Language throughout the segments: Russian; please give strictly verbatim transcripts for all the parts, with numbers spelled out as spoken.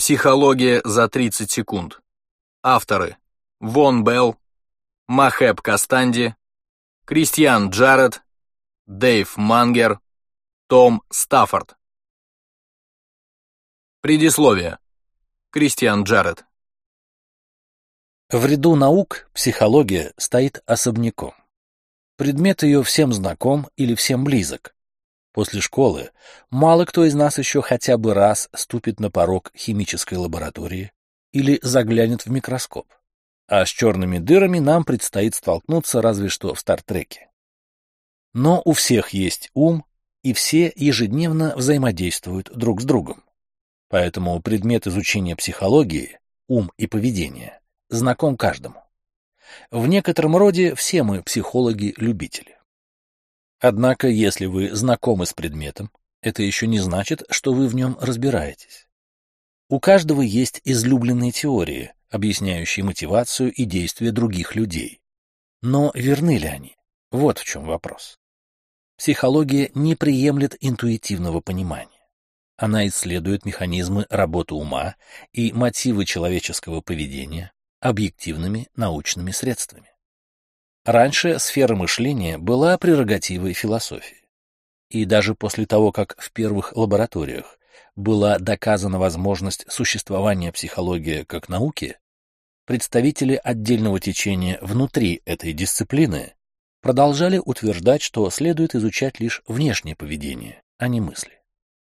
Психология за тридцать секунд. Авторы: Вон Белл, Махеб Кастанди, Кристиан Джаред, Дэйв Мангер, Том Стаффорд. Предисловие. Кристиан Джаред. В ряду наук психология стоит особняком. Предмет ее всем знаком или всем близок. После школы мало кто из нас еще хотя бы раз ступит на порог химической лаборатории или заглянет в микроскоп. А с черными дырами нам предстоит столкнуться разве что в Стартреке. Но у всех есть ум, и все ежедневно взаимодействуют друг с другом. Поэтому предмет изучения психологии, ум и поведение, знаком каждому. В некотором роде все мы психологи-любители. Однако, если вы знакомы с предметом, это еще не значит, что вы в нем разбираетесь. У каждого есть излюбленные теории, объясняющие мотивацию и действия других людей. Но верны ли они? Вот в чем вопрос. Психология не приемлет интуитивного понимания. Она исследует механизмы работы ума и мотивы человеческого поведения объективными научными средствами. Раньше сфера мышления была прерогативой философии. И даже после того, как в первых лабораториях была доказана возможность существования психологии как науки, представители отдельного течения внутри этой дисциплины продолжали утверждать, что следует изучать лишь внешнее поведение, а не мысли.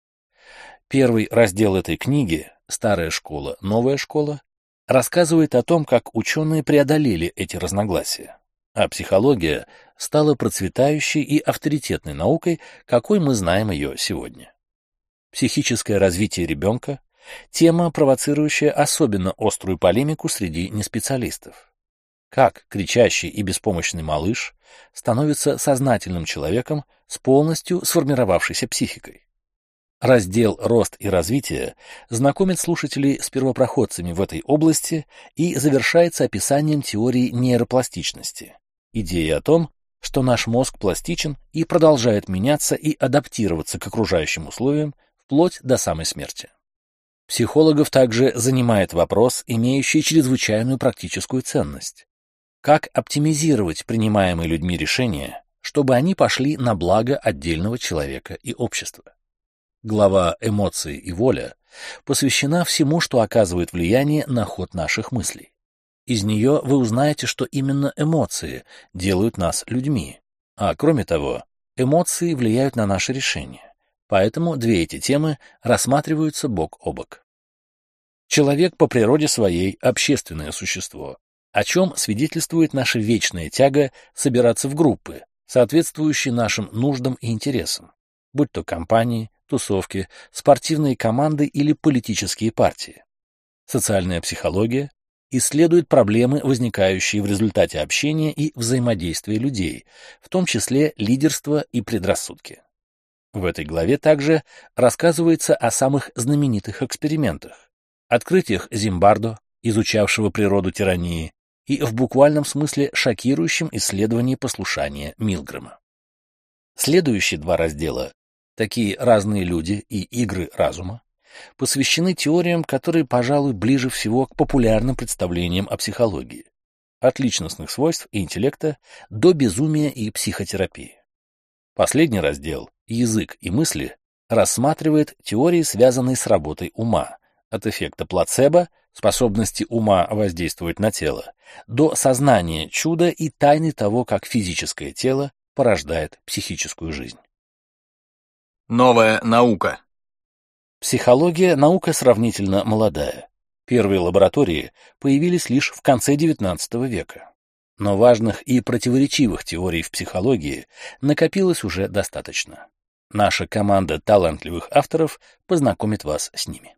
Первый раздел этой книги «Старая школа, новая школа» рассказывает о том, как ученые преодолели эти разногласия, а психология стала процветающей и авторитетной наукой, какой мы знаем ее сегодня. Психическое развитие ребенка – тема, провоцирующая особенно острую полемику среди неспециалистов. Как кричащий и беспомощный малыш становится сознательным человеком с полностью сформировавшейся психикой? Раздел «Рост и развитие» знакомит слушателей с первопроходцами в этой области и завершается описанием теории нейропластичности, идеи о том, что наш мозг пластичен и продолжает меняться и адаптироваться к окружающим условиям вплоть до самой смерти. Психологов также занимает вопрос, имеющий чрезвычайную практическую ценность. Как оптимизировать принимаемые людьми решения, чтобы они пошли на благо отдельного человека и общества? Глава «Эмоции и воля» посвящена всему, что оказывает влияние на ход наших мыслей. Из нее вы узнаете, что именно эмоции делают нас людьми, а кроме того, эмоции влияют на наши решения, поэтому две эти темы рассматриваются бок о бок. Человек по природе своей общественное существо, о чем свидетельствует наша вечная тяга собираться в группы, соответствующие нашим нуждам и интересам, будь то компании, тусовки, спортивные команды или политические партии. Социальная психология исследует проблемы, возникающие в результате общения и взаимодействия людей, в том числе лидерство и предрассудки. В этой главе также рассказывается о самых знаменитых экспериментах, открытиях Зимбардо, изучавшего природу тирании, и в буквальном смысле шокирующем исследовании послушания Милгрэма. Следующие два раздела, такие разные люди и игры разума, посвящены теориям, которые, пожалуй, ближе всего к популярным представлениям о психологии, от личностных свойств и интеллекта до безумия и психотерапии. Последний раздел «Язык и мысли» рассматривает теории, связанные с работой ума, от эффекта плацебо, способности ума воздействовать на тело, до сознания чуда и тайны того, как физическое тело порождает психическую жизнь. Новая наука. Психология – наука сравнительно молодая. Первые лаборатории появились лишь в конце девятнадцатого века. Но важных и противоречивых теорий в психологии накопилось уже достаточно. Наша команда талантливых авторов познакомит вас с ними.